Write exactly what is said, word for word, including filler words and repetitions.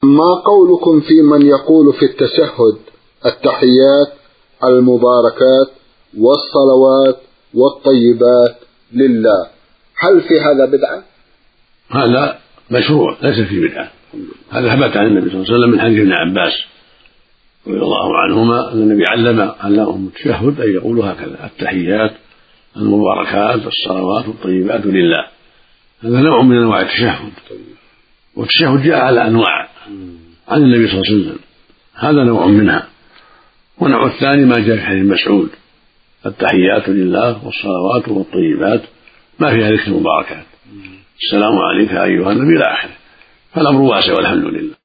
ما قولكم في من يقول في التشهد التحيات المباركات والصلوات والطيبات لله، هل في هذا بدعة؟ هذا مشروع ليس في بدعة، هذا ثبت عن النبي صلى الله عليه وسلم من حديث ابن عباس رضي الله عنهما أن النبي علم علمهم التشهد أن يقولوا هكذا: التحيات المباركات الصلوات الطيبات لله. هذا نوع من أنواع التشهد، والتشهد جاء على أنواع عن النبي صلى الله عليه وسلم، هذا نوع منها. والنوع الثاني ما جاء في حديث مسعود: التحيات لله والصلوات والطيبات ما فيها ذكر المباركات، السلام عليك أيها النبي إلى آخره. فالأمر واسع والحمد لله.